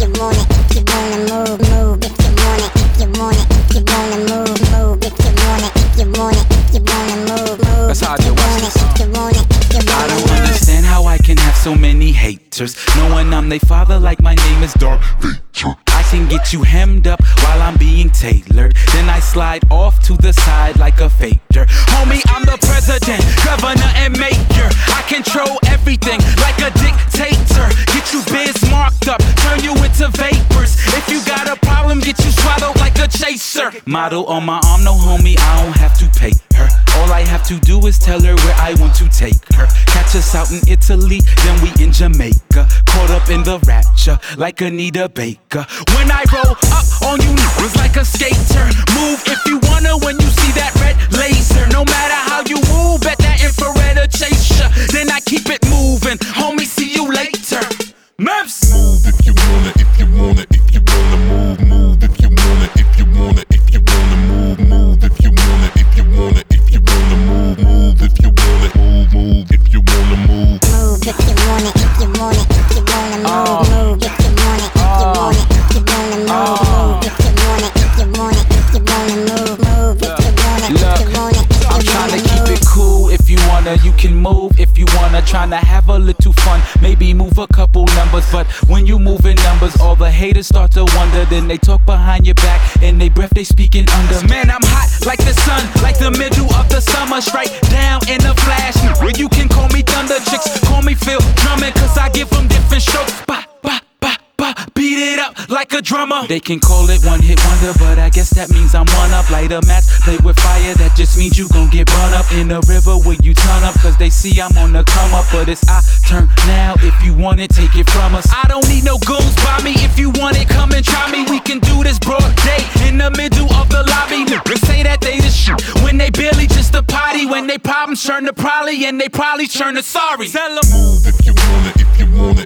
you want it, if you wanna move, move. If you want it, if you want it, if you wanna move, move. If you want it, if you want it, if you wanna move, move. That's how I do it. If you want it, if you want it, I don't understand how I can have so many haters, knowing I'm they father like my name is Darth Vader. I can get you hemmed up while I'm being tailored, then I slide off to the side like a fader. Homie, I'm the president, governor, and mayor. I control everything like a dictator. Get you biz marked up, turn you into vapors. If you got a problem, get you swallowed like a chaser. Model on my arm, no homie, I don't have to pay her. All I have to do is tell her where I want to take her. Catch us out in Italy, then we in Jamaica. Caught up in the rapture, like Anita Baker. When I roll up on you, it's like a skater. Move if you wanna when you see that red laser. No matter how you move, bet that infrared will chase ya. Then I keep it moving, homie, see you later. Memphis. Move if you wanna, if you wanna, if you wanna move, move if you wanna, if you wanna, if you wanna move, move if you wanna, if you wanna, if you wanna move, move if you wanna, move if you wanna move. Move if you want it, if you want it, if you wanna move, move if you want it, if you want it, if you wanna move, move if you want it, if you want it, if you wanna move, move if you want it, if you want it, if you I'm wanna tryna move. keep it cool. If you wanna, you can move. If you wanna, tryna have a little fun. Maybe move a couple numbers. But when you move in numbers, all the haters start to wonder. Then they talk behind your back, and they breath they speaking under. Man, I'm hot like the sun, like the middle of the summer. Straight down in a flash. Where you can call me Thunder, chicks call me Phil Drummond, cause I give them different strokes. Bah, bah, bah, bah. Beat it up like a drummer. They can call it one hit wonder, but I guess that means I'm one up. Light a match, play with fire, that just means you gon' get burned up in the river where you turn up, cause they see I'm on the come up. But it's our turn now, if you want it, take it from us. I don't need no goons by me, if you want it, come and try me. We can do this broad day, in the middle of the lobby. Niggas say that they the shit, when they barely just a potty. When they problems turn to probably, and they probably turn to sorry. Tell 'em. Move if you wanna, if you wanna,